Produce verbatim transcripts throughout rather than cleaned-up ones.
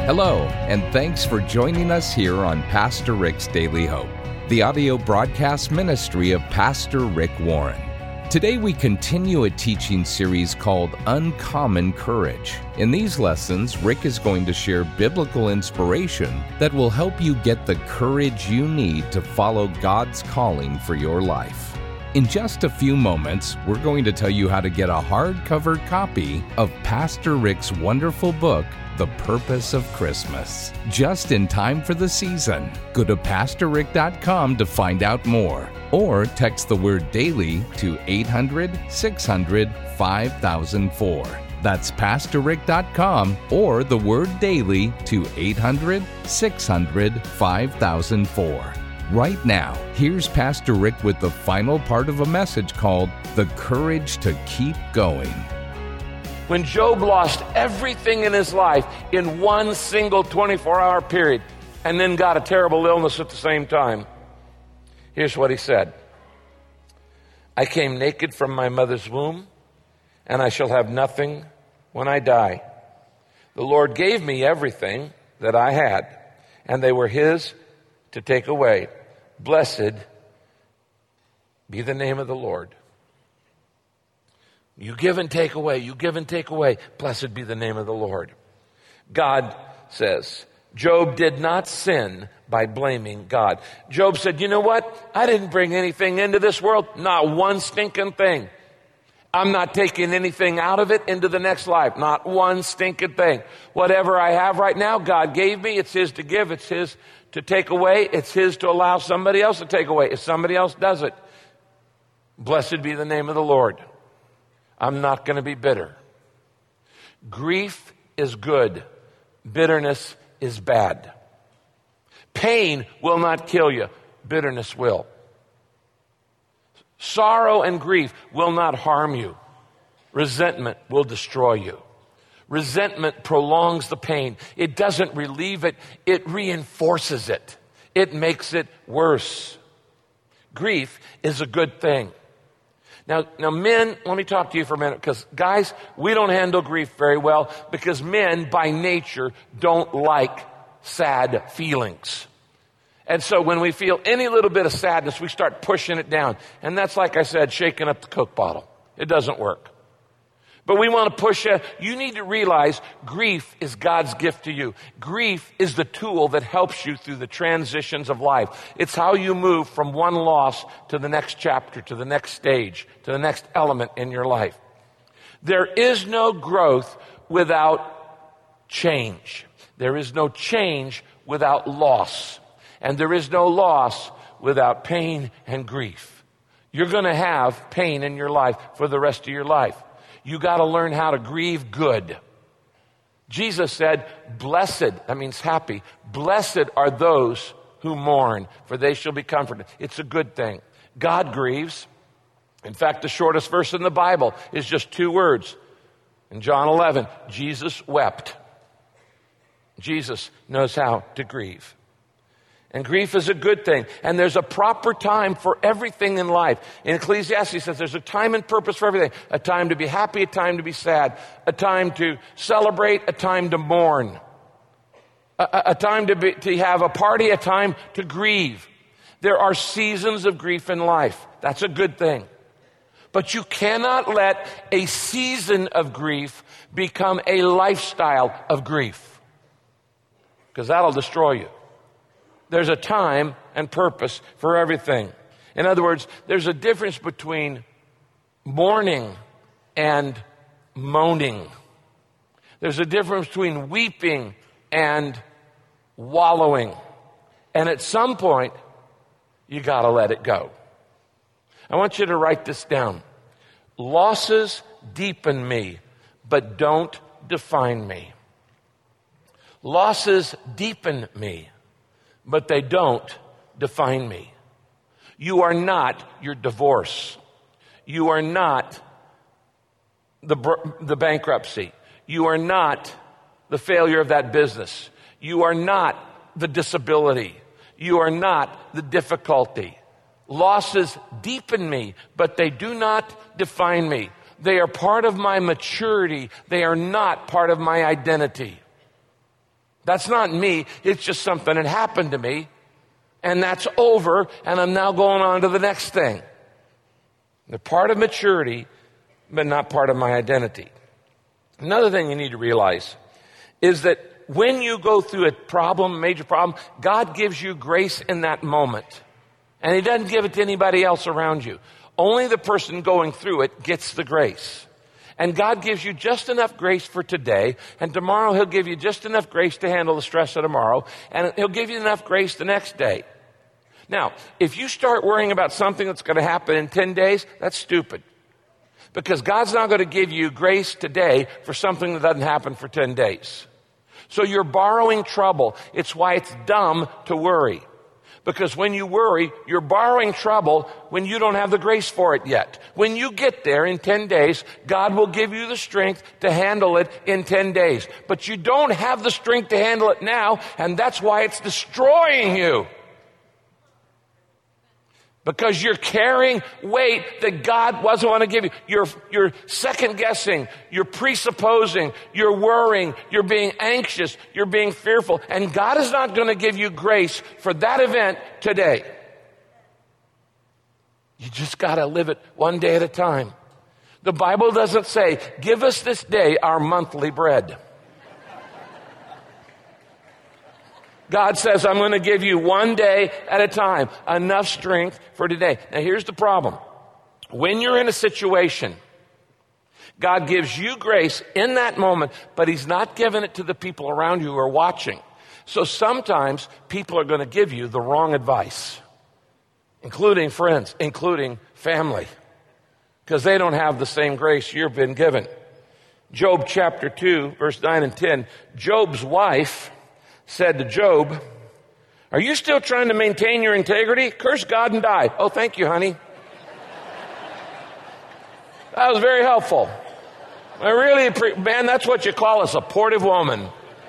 Hello, and thanks for joining us here on Pastor Rick's Daily Hope, the audio broadcast ministry of Pastor Rick Warren. Today we continue a teaching series called Uncommon Courage. In these lessons, Rick is going to share biblical inspiration that will help you get the courage you need to follow God's calling for your life. In just a few moments, we're going to tell you how to get a hardcover copy of Pastor Rick's wonderful book, The Purpose of Christmas, just in time for the season. Go to pastor rick dot com to find out more, or text the word daily to eight hundred, six hundred, five thousand four. That's pastor rick dot com or the word daily to eight hundred, six hundred, five thousand four. Right now, here's Pastor Rick with the final part of a message called The Courage to Keep Going. When Job lost everything in his life in one single twenty-four hour period and then got a terrible illness at the same time, here's what he said. I came naked from my mother's womb, and I shall have nothing when I die. The Lord gave me everything that I had, and they were His to take away. Blessed be the name of the Lord. You give and take away, you give and take away. Blessed be the name of the Lord. God says, Job did not sin by blaming God. Job said, you know what? I didn't bring anything into this world, not one stinking thing. I'm not taking anything out of it into the next life, not one stinking thing. Whatever I have right now, God gave me. It's His to give. It's His to take away. It's His to allow somebody else to take away if somebody else does it. Blessed be the name of the Lord. I'm not going to be bitter. Grief is good. Bitterness is bad. Pain will not kill you. Bitterness will. Sorrow and grief will not harm you. Resentment will destroy you. Resentment prolongs the pain. It doesn't relieve it. It reinforces it. It makes it worse. Grief is a good thing. Now, now, men, let me talk to you for a minute, because guys, we don't handle grief very well because men, by nature, don't like sad feelings. And so when we feel any little bit of sadness, we start pushing it down. And that's, like I said, shaking up the Coke bottle. It doesn't work. But we want to push it. You need to realize grief is God's gift to you. Grief is the tool that helps you through the transitions of life. It's how you move from one loss to the next chapter, to the next stage, to the next element in your life. There is no growth without change. There is no change without loss. And there is no loss without pain and grief. You're going to have pain in your life for the rest of your life. You got to learn how to grieve good. Jesus said, blessed, that means happy, blessed are those who mourn, for they shall be comforted. It's a good thing. God grieves. In fact, the shortest verse in the Bible is just two words. In John eleven, Jesus wept. Jesus knows how to grieve. And grief is a good thing. And there's a proper time for everything in life. In Ecclesiastes, it says there's a time and purpose for everything. A time to be happy, a time to be sad. A time to celebrate, a time to mourn. A, a time to, be, to have a party, a time to grieve. There are seasons of grief in life. That's a good thing. But you cannot let a season of grief become a lifestyle of grief, because that'll destroy you. There's a time and purpose for everything. In other words, there's a difference between mourning and moaning. There's a difference between weeping and wallowing. And at some point, you got to let it go. I want you to write this down. Losses deepen me, but don't define me. Losses deepen me, but they don't define me. You are not your divorce. You are not the, the bankruptcy. You are not the failure of that business. You are not the disability. You are not the difficulty. Losses deepen me, but they do not define me. They are part of my maturity. They are not part of my identity. That's not me. It's just something that happened to me. And that's over, and I'm now going on to the next thing. They're part of maturity, but not part of my identity. Another thing you need to realize is that when you go through a problem, a major problem, God gives you grace in that moment. And He doesn't give it to anybody else around you. Only the person going through it gets the grace. And God gives you just enough grace for today, and tomorrow He'll give you just enough grace to handle the stress of tomorrow, and He'll give you enough grace the next day. Now, if you start worrying about something that's going to happen in ten days, that's stupid. Because God's not going to give you grace today for something that doesn't happen for ten days. So you're borrowing trouble. It's why it's dumb to worry. Because when you worry, you're borrowing trouble when you don't have the grace for it yet. When you get there in ten days, God will give you the strength to handle it in ten days. But you don't have the strength to handle it now, and that's why it's destroying you. Because you're carrying weight that God wasn't want to give you. You're, you're second guessing. You're presupposing. You're worrying. You're being anxious. You're being fearful. And God is not going to give you grace for that event today. You just got to live it one day at a time. The Bible doesn't say, give us this day our monthly bread. God says, I'm going to give you one day at a time, enough strength for today. Now, here's the problem. When you're in a situation, God gives you grace in that moment, but He's not giving it to the people around you who are watching. So sometimes people are going to give you the wrong advice, including friends, including family, because they don't have the same grace you've been given. Job chapter two, verse nine and ten, Job's wife said to Job, are you still trying to maintain your integrity? Curse God and die. Oh, thank you, honey. That was very helpful. I really, pre- man, that's what you call a supportive woman.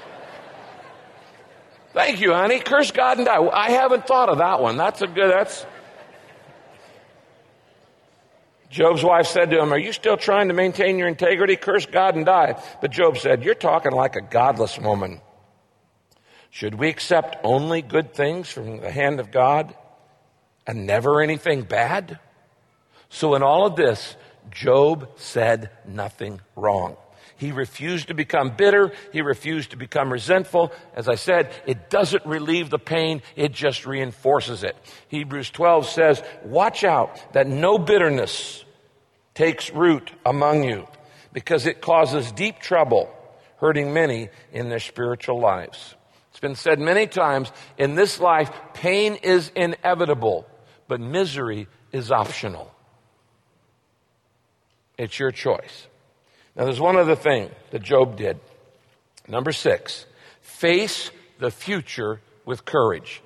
Thank you, honey. Curse God and die. I haven't thought of that one. That's a good, that's... Job's wife said to him, are you still trying to maintain your integrity? Curse God and die. But Job said, you're talking like a godless woman. Should we accept only good things from the hand of God and never anything bad? So in all of this, Job said nothing wrong. He refused to become bitter. He refused to become resentful. As I said, it doesn't relieve the pain. It just reinforces it. Hebrews twelve says, watch out that no bitterness takes root among you, because it causes deep trouble, hurting many in their spiritual lives. It's been said many times, in this life, pain is inevitable, but misery is optional. It's your choice. Now, there's one other thing that Job did. Number six, face the future with courage.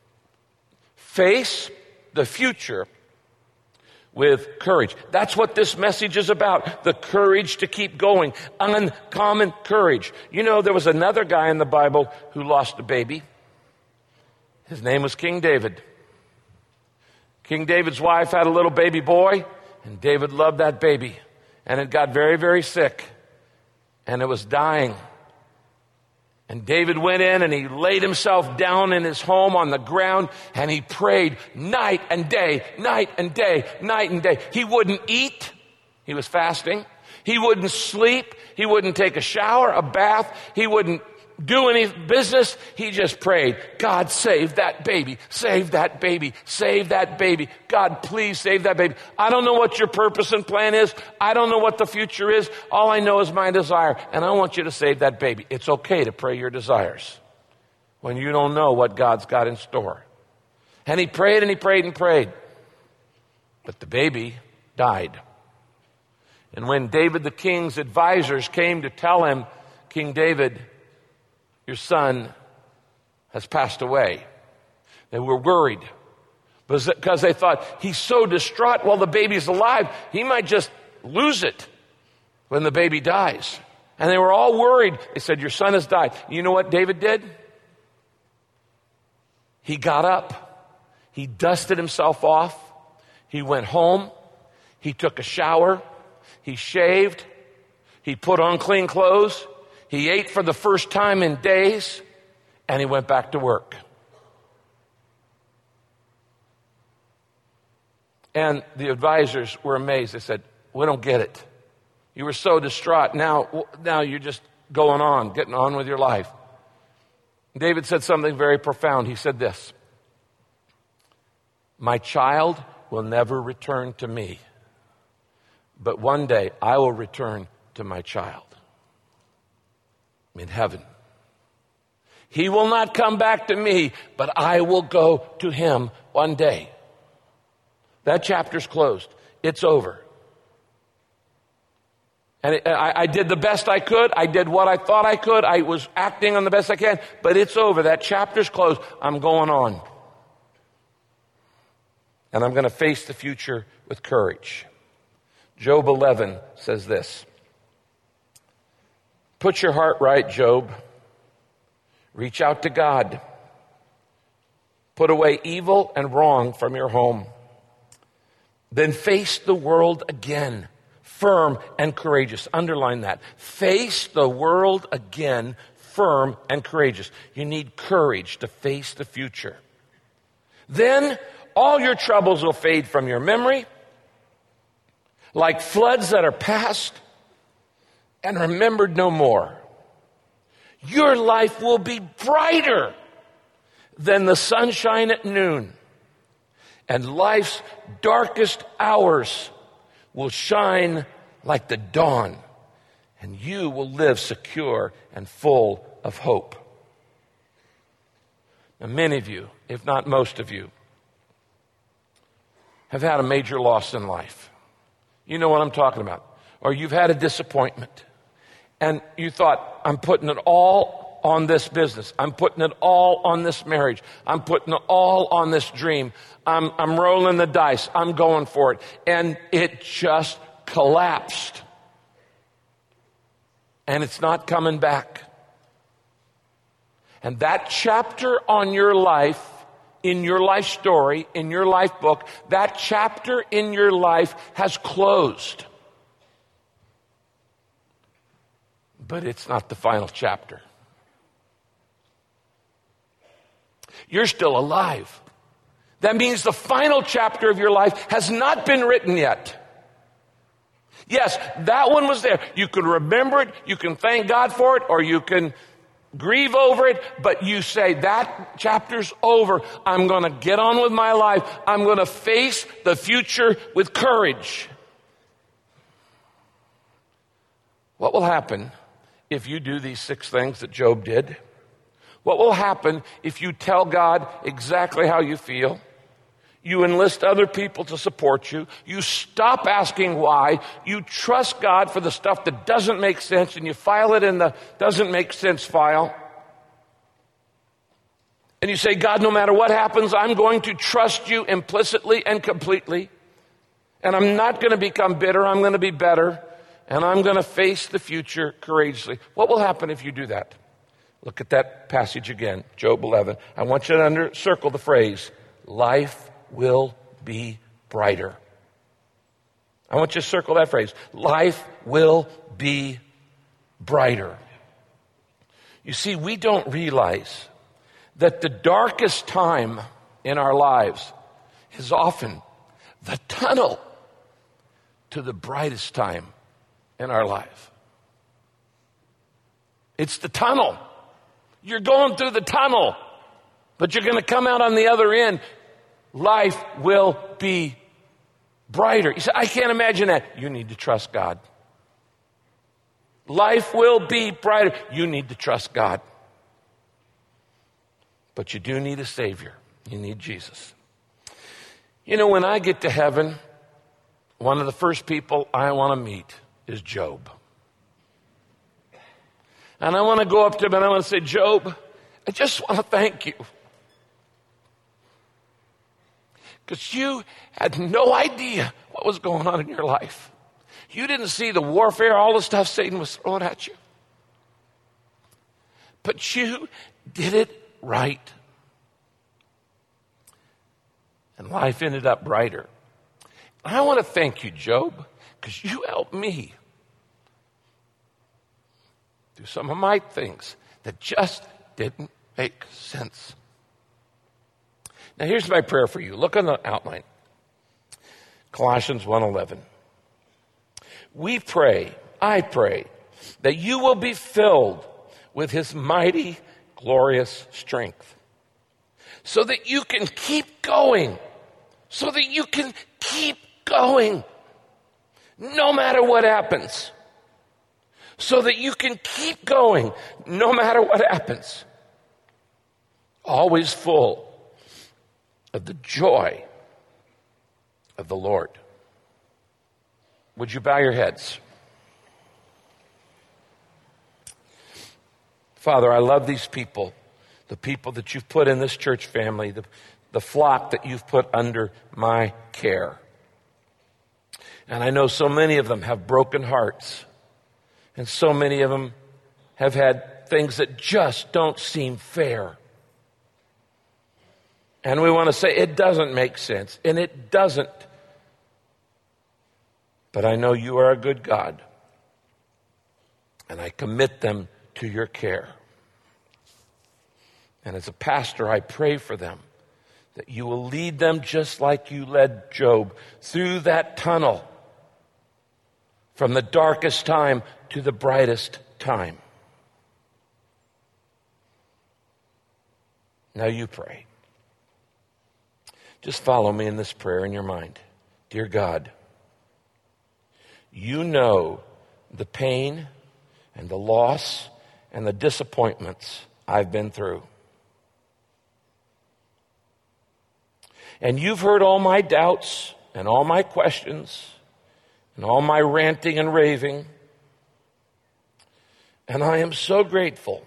Face the future with courage. That's what this message is about. The courage to keep going. Uncommon courage. You know, there was another guy in the Bible who lost a baby. His name was King David. King David's wife had a little baby boy, and David loved that baby. And it got very, very sick. And it was dying. And David went in and he laid himself down in his home on the ground and he prayed night and day, night and day, night and day. He wouldn't eat. He was fasting. He wouldn't sleep. He wouldn't take a shower, a bath. He wouldn't do any business. He just prayed, God, save that baby, save that baby, save that baby. God, please save that baby. I don't know what your purpose and plan is. I don't know what the future is. All I know is my desire, and I want you to save that baby. It's okay to pray your desires when you don't know what God's got in store. And he prayed and he prayed and prayed. But the baby died. And when David the king's advisors came to tell him, King David, your son has passed away, they were worried because they thought, he's so distraught while the baby's alive, he might just lose it when the baby dies. And they were all worried. They said, your son has died. You know what David did? He got up. He dusted himself off. He went home. He took a shower. He shaved. He put on clean clothes. He ate for the first time in days. And he went back to work. And the advisors were amazed. They said, we don't get it. You were so distraught. Now, now you're just going on, getting on with your life. David said something very profound. He said this, my child will never return to me, but one day I will return to my child in heaven. He will not come back to me, but I will go to him one day. That chapter's closed. It's over. And it, I, I did the best I could. I did what I thought I could. I was acting on the best I can, but it's over. That chapter's closed. I'm going on. And I'm going to face the future with courage. Job eleven says this. Put your heart right, Job. Reach out to God. Put away evil and wrong from your home. Then face the world again, firm and courageous. Underline that. Face the world again, firm and courageous. You need courage to face the future. Then all your troubles will fade from your memory, like floods that are past and remembered no more. Your life will be brighter than the sunshine at noon, and life's darkest hours will shine like the dawn, and you will live secure and full of hope. Now, many of you, if not most of you, have had a major loss in life. You know what I'm talking about. Or you've had a disappointment. And you thought, I'm putting it all on this business. I'm putting it all on this marriage. I'm putting it all on this dream. I'm, I'm rolling the dice. I'm going for it. And it just collapsed. And it's not coming back. And that chapter on your life, in your life story, in your life book, that chapter in your life has closed. But it's not the final chapter. You're still alive. That means the final chapter of your life has not been written yet. Yes, that one was there. You can remember it, you can thank God for it, or you can grieve over it, but you say, that chapter's over. I'm going to get on with my life. I'm going to face the future with courage. What will happen if you do these six things that Job did? What will happen if you tell God exactly how you feel? You enlist other people to support you. You stop asking why. You trust God for the stuff that doesn't make sense, and you file it in the doesn't make sense file. And you say, God, no matter what happens, I'm going to trust you implicitly and completely. And I'm not going to become bitter. I'm going to be better. And I'm going to face the future courageously. What will happen if you do that? Look at that passage again, Job eleven. I want you to under, circle the phrase, life will be brighter. I want you to circle that phrase. Life will be brighter. You see, we don't realize that the darkest time in our lives is often the tunnel to the brightest time in our life. It's the tunnel. You're going through the tunnel, but you're going to come out on the other end. Life will be brighter. You say, I can't imagine that. You need to trust God. Life will be brighter. You need to trust God. But you do need a Savior. You need Jesus. You know, when I get to heaven, one of the first people I want to meet is Job. And I want to go up to him and I want to say, Job, I just want to thank you. Because you had no idea what was going on in your life. You didn't see the warfare, all the stuff Satan was throwing at you. But you did it right. And life ended up brighter. I want to thank you, Job, because you helped me do some of my things that just didn't make sense. Now here's my prayer for you. Look on the outline. Colossians one eleven. We pray, I pray, that you will be filled with his mighty, glorious strength, so that you can keep going, so that you can keep going, no matter what happens, so that you can keep going, no matter what happens, always full of the joy of the Lord. Would you bow your heads? Father, I love these people, the people that you've put in this church family, the, the flock that you've put under my care. And I know so many of them have broken hearts, and so many of them have had things that just don't seem fair. And we want to say it doesn't make sense, and it doesn't. But I know you are a good God, and I commit them to your care. And as a pastor, I pray for them that you will lead them just like you led Job through that tunnel from the darkest time to the brightest time. Now you pray. Just follow me in this prayer in your mind. Dear God, you know the pain and the loss and the disappointments I've been through. And you've heard all my doubts and all my questions and all my ranting and raving. And I am so grateful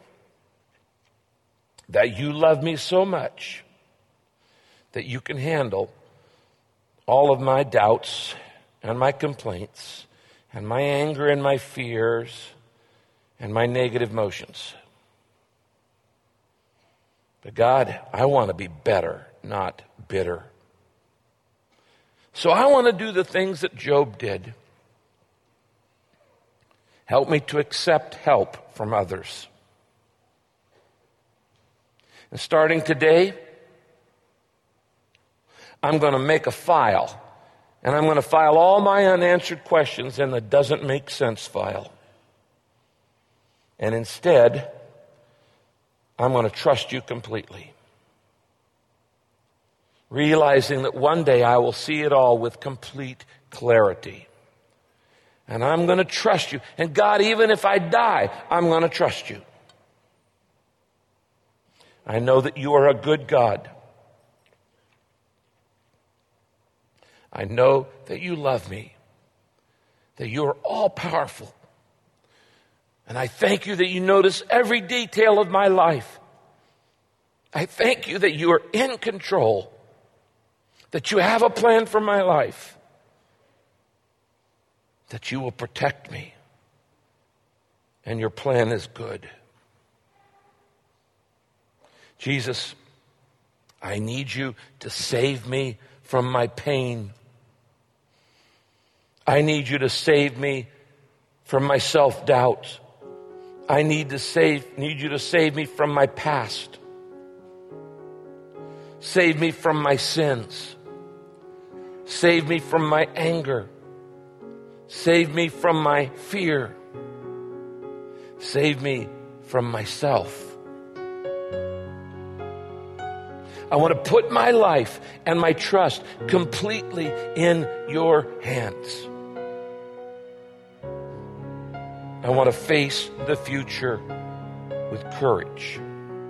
that you love me so much that you can handle all of my doubts and my complaints and my anger and my fears and my negative emotions. But God, I want to be better, not bitter. So I want to do the things that Job did. Help me to accept help from others. And starting today, I'm going to make a file, and I'm going to file all my unanswered questions in the doesn't make sense file. And instead, I'm going to trust you completely, realizing that one day I will see it all with complete clarity. And I'm going to trust you. And God, even if I die, I'm going to trust you. I know that you are a good God. I know that you love me, that you are all powerful. And I thank you that you notice every detail of my life. I thank you that you are in control, that you have a plan for my life, that you will protect me, and your plan is good. Jesus, I need you to save me from my pain. I need you to save me from my self-doubt. I need to save, need you to save me from my past. Save me from my sins. Save me from my anger. Save me from my fear. Save me from myself. I want to put my life and my trust completely in your hands. I want to face the future with courage.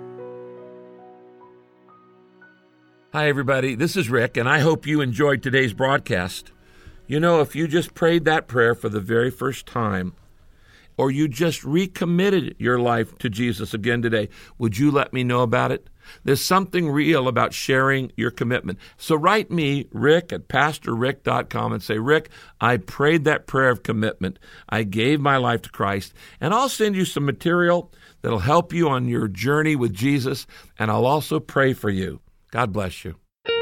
Hi, everybody. This is Rick, and I hope you enjoyed today's broadcast. You know, if you just prayed that prayer for the very first time, or you just recommitted your life to Jesus again today, would you let me know about it? There's something real about sharing your commitment. So write me, Rick, at pastor rick dot com, and say, Rick, I prayed that prayer of commitment. I gave my life to Christ. And I'll send you some material that'll help you on your journey with Jesus, and I'll also pray for you. God bless you.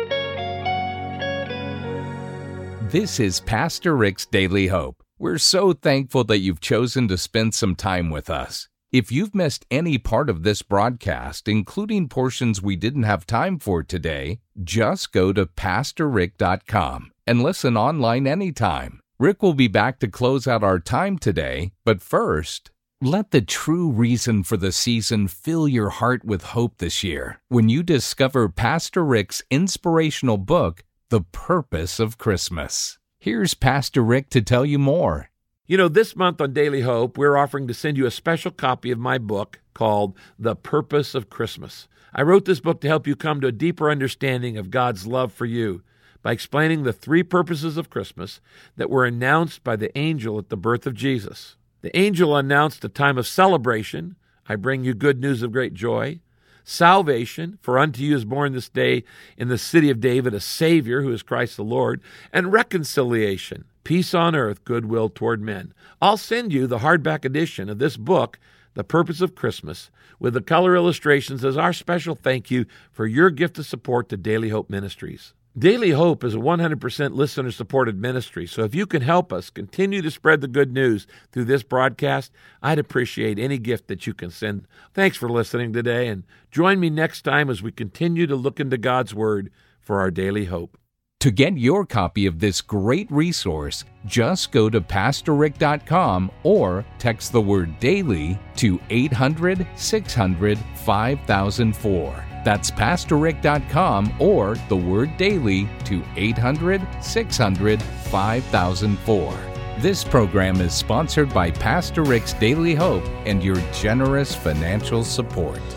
This is Pastor Rick's Daily Hope. We're so thankful that you've chosen to spend some time with us. If you've missed any part of this broadcast, including portions we didn't have time for today, just go to pastor rick dot com and listen online anytime. Rick will be back to close out our time today, but first, let the true reason for the season fill your heart with hope this year when you discover Pastor Rick's inspirational book, The Purpose of Christmas. Here's Pastor Rick to tell you more. You know, this month on Daily Hope, we're offering to send you a special copy of my book called The Purpose of Christmas. I wrote this book to help you come to a deeper understanding of God's love for you by explaining the three purposes of Christmas that were announced by the angel at the birth of Jesus. The angel announced a time of celebration. I bring you good news of great joy. Salvation, for unto you is born this day in the city of David a Savior, who is Christ the Lord. And reconciliation, peace on earth, goodwill toward men. I'll send you the hardback edition of this book, The Purpose of Christmas, with the color illustrations as our special thank you for your gift of support to Daily Hope Ministries. Daily Hope is a one hundred percent listener-supported ministry, so if you can help us continue to spread the good news through this broadcast, I'd appreciate any gift that you can send. Thanks for listening today, and join me next time as we continue to look into God's Word for our daily hope. To get your copy of this great resource, just go to pastor rick dot com or text the word DAILY to eight hundred, six hundred, five thousand four. That's pastor rick dot com or the word DAILY to eight hundred, six hundred, five thousand four. This program is sponsored by Pastor Rick's Daily Hope and your generous financial support.